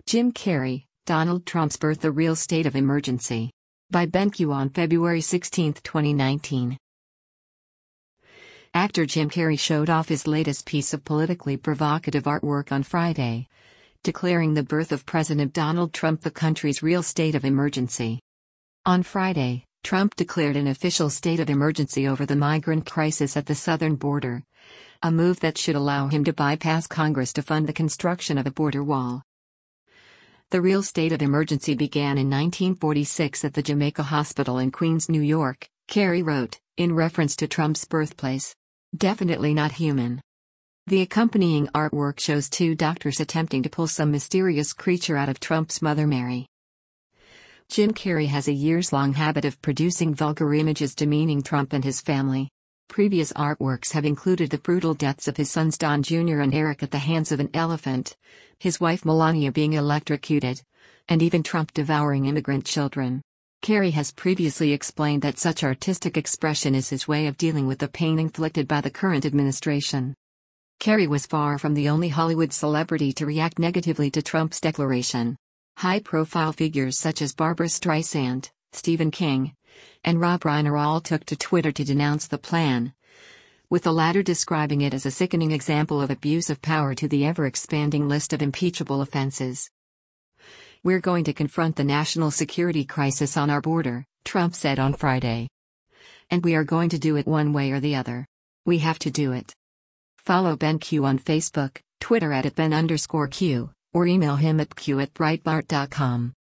Jim Carrey, Donald Trump's birth: A Real State of Emergency. By BenQ on February 16, 2019. Actor Jim Carrey showed off his latest piece of politically provocative artwork on Friday, declaring the birth of President Donald Trump the country's real state of emergency. On Friday, Trump declared an official state of emergency over the migrant crisis at the southern border, a move that should allow him to bypass Congress to fund the construction of a border wall. The real state of emergency began in 1946 at the Jamaica Hospital in Queens, New York, Carrey wrote, in reference to Trump's birthplace. Definitely not human. The accompanying artwork shows two doctors attempting to pull some mysterious creature out of Trump's mother Mary. Jim Carrey has a years-long habit of producing vulgar images demeaning Trump and his family. Previous artworks have included the brutal deaths of his sons Don Jr. and Eric at the hands of an elephant, his wife Melania being electrocuted, and even Trump devouring immigrant children. Carrey has previously explained that such artistic expression is his way of dealing with the pain inflicted by the current administration. Carrey was far from the only Hollywood celebrity to react negatively to Trump's declaration. High-profile figures such as Barbra Streisand, Stephen King, and Rob Reiner all took to Twitter to denounce the plan, with the latter describing it as a sickening example of abuse of power to the ever-expanding list of impeachable offenses. "We're going to confront the national security crisis on our border," Trump said on Friday. "And we are going to do it one way or the other. We have to do it." Follow BenQ on Facebook, Twitter @Ben_Q, or email him at q@breitbart.com.